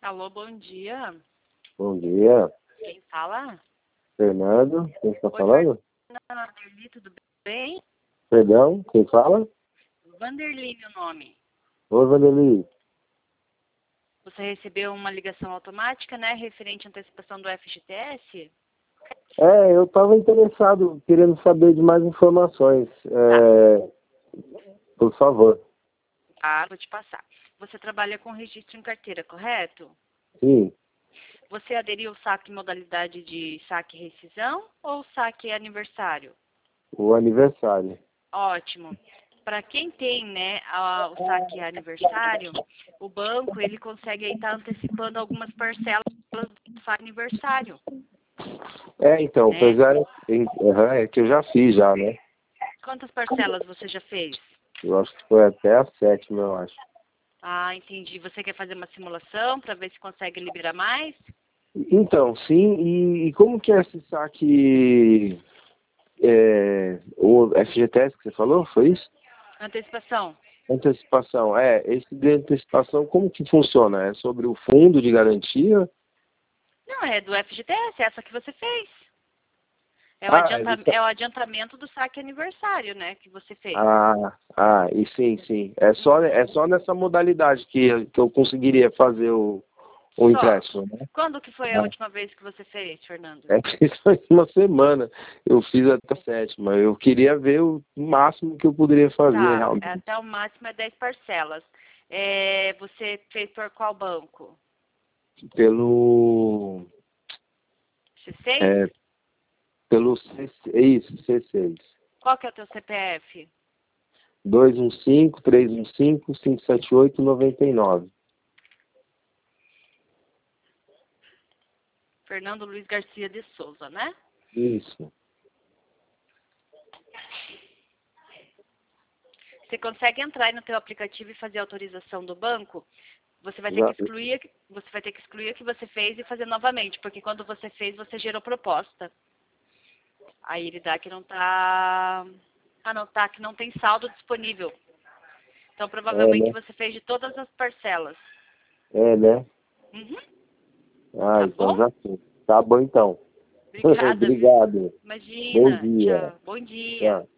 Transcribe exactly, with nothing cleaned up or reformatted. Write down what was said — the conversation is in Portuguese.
Alô, bom dia. Bom dia. Quem fala? Fernando, quem está Oi, falando? Fernanda, Vanderly, tudo bem? Perdão, quem fala? Vanderly, meu nome. Oi, Vandeli. Você recebeu uma ligação automática, né, referente à antecipação do F G T S? É, eu estava interessado, querendo saber de mais informações. É, por favor. Ah, vou te passar. Você trabalha com registro em carteira, correto? Sim, Você aderiu ao saque em modalidade de saque e rescisão ou saque aniversário? o aniversário. Ótimo. Para quem tem, né, a- o saque aniversário, o banco ele consegue estar antecipando algumas parcelas do saque aniversário, É, então, né? apesar uhum, é que eu já fiz já, né? Quantas parcelas você já fez? Eu acho que foi até a sétima, eu acho. Ah, entendi. Você quer fazer uma simulação para ver se consegue liberar mais? Então, sim, e, e como que é esse saque, é, o F G T S que você falou, foi isso? Antecipação. Antecipação, é, esse de antecipação, como que funciona? É sobre o fundo de garantia? Não, é do F G T S, essa que você fez. É o, Ah, é adianta, do... é o adiantamento do saque aniversário, né, que você fez. ah, ah, e sim, sim. É só, Uhum. é só nessa modalidade que, que eu conseguiria fazer o, o Só. empréstimo, né? Quando que foi a Ah, última vez que você fez, Fernando? é isso aí, uma semana. Eu fiz até a sétima. Eu queria ver o máximo que eu poderia fazer Tá, é realmente. até o máximo é dez parcelas. É, você fez por qual banco? Pelo. C seis? É, pelo C, é isso, C seis. Qual que é o teu C P F? dois um cinco, três um cinco, cinco sete oito, nove nove. Fernando Luiz Garcia de Souza, né? Isso. Você consegue entrar aí no teu aplicativo e fazer a autorização do banco? Você vai ter que Já, excluir, você vai ter que excluir o que você fez e fazer novamente, porque quando você fez, você gerou proposta. Aí ele dá que não tá, ah, não tá, que não tem saldo disponível. Então é, provavelmente né? você fez de todas as parcelas. É, né? Uhum. Ah, Tá então bom? já sei. Tá bom então. Obrigada, viu? Obrigado. Bom Imagina. dia. Tchau. Bom dia. Tchau.